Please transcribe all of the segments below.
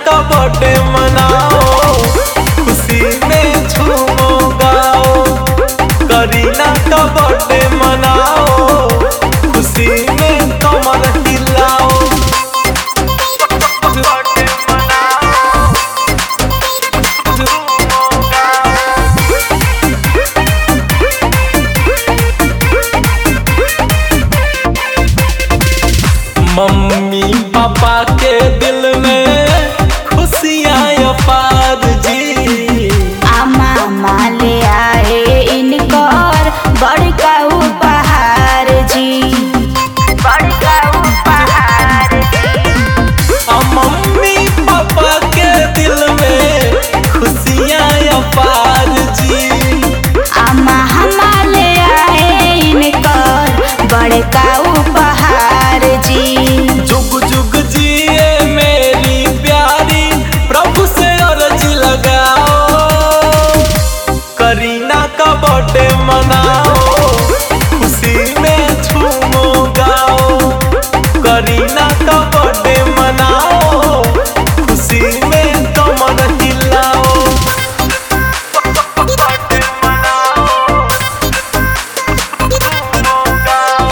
का बर्थडे मनाओ, खुशी में झूमो गाओ। करीना का बर्थडे मनाओ, खुशी में कमर हिलाओ। बर्थडे मनाओ, झूमो गाओ। मम्मी पापा के दिल में खुशियाँ अपार जी। मामा ले आए इनकर बड़का उपहार जी, बड़का उपहार जी। मम्मी पापा के दिल में खुशियाँ अपार जी। मामा ले आए इनकर बड़का उपहार जी। जुग जुग जिए मेरी प्यारी, प्रभु से अर्जी लगाओ। करीना का बर्थडे मनाओ, खुशी में झूमो गाओ। करीना का बर्थडे मनाओ, खुशी में कमर हिलाओ। बर्थडे मनाओ, झूमो गाओ।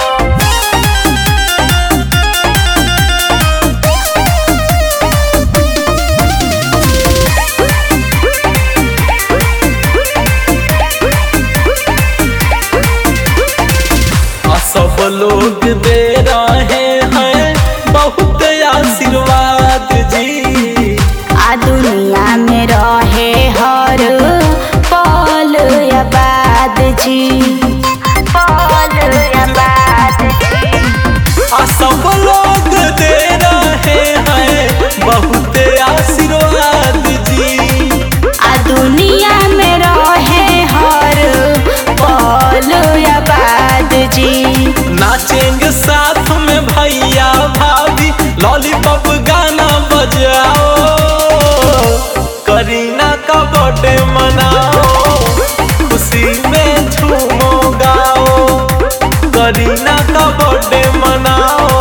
सब लोग दे रहे हैं बहुत आशीर्वाद जी। दुनिया में रहे हर पल आबाद जी, पल आबाद जी। सब लोग दे रहे हैं बहुत आशीर्वाद जी। दुनिया में रहे हर पल आबाद जी। नाचेंगे साथ में भैया भाभी, लॉलीपॉप गाना बजाओ। करीना का बर्थडे मनाओ, खुशी में झूमो गाओ। करीना का बर्थडे मनाओ,